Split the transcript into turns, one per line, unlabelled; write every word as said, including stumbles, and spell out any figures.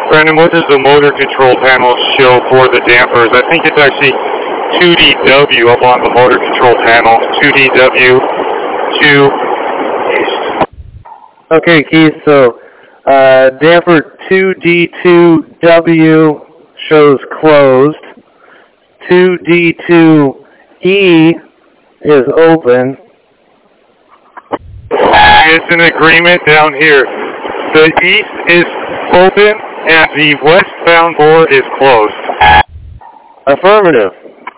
Brandon, what does the motor control panel show for the dampers? I think it's actually two D W up on the motor control panel. two D W, two.
Okay, Keith, so uh, damper two D two W shows closed. two D two E is open.
It's an agreement down here. The east is open and the westbound door is closed.
Affirmative.